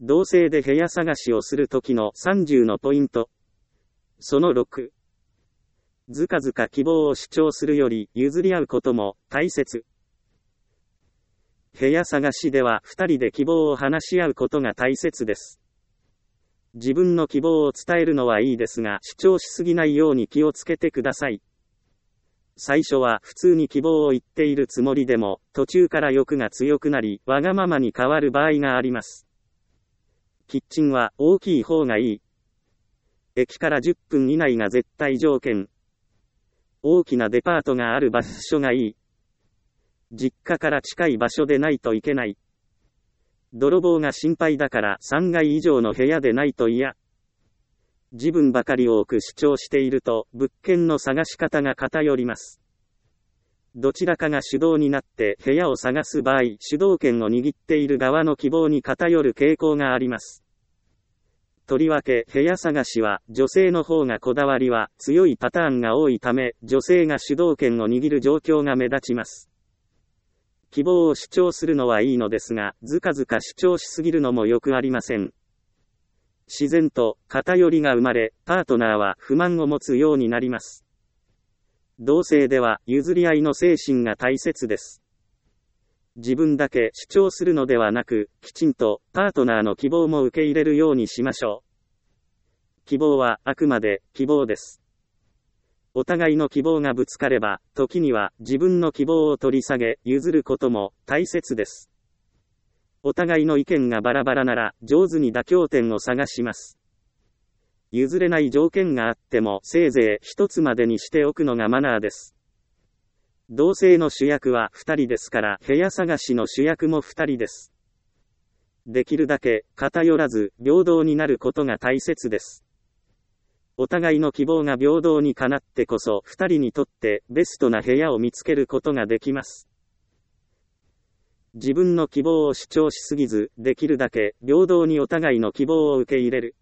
同性で部屋探しをするときの30のポイント。その6。ずかずか希望を主張するより譲り合うことも大切。部屋探しでは2人で希望を話し合うことが大切です。自分の希望を伝えるのはいいですが、主張しすぎないように気をつけてください。最初は普通に希望を言っているつもりでも、途中から欲が強くなり、わがままに変わる場合があります。キッチンは大きい方がいい。駅から10分以内が絶対条件。大きなデパートがある場所がいい。実家から近い場所でないといけない。泥棒が心配だから3階以上の部屋でないと嫌。自分ばかり多く主張していると物件の探し方が偏ります。どちらかが主導になって部屋を探す場合、主導権を握っている側の希望に偏る傾向があります。とりわけ部屋探しは女性の方がこだわりは強いパターンが多いため、女性が主導権を握る状況が目立ちます。希望を主張するのはいいのですが、ずかずか主張しすぎるのもよくありません。自然と偏りが生まれ、パートナーは不満を持つようになります。同性では譲り合いの精神が大切です。自分だけ主張するのではなく、きちんとパートナーの希望も受け入れるようにしましょう。希望はあくまで希望です。お互いの希望がぶつかれば、時には自分の希望を取り下げ、譲ることも大切です。お互いの意見がバラバラなら、上手に妥協点を探します。譲れない条件があっても、せいぜい一つまでにしておくのがマナーです。同性の主役は2人ですから、部屋探しの主役も2人です。できるだけ偏らず、平等になることが大切です。お互いの希望が平等にかなってこそ、2人にとってベストな部屋を見つけることができます。自分の希望を主張しすぎず、できるだけ平等にお互いの希望を受け入れる。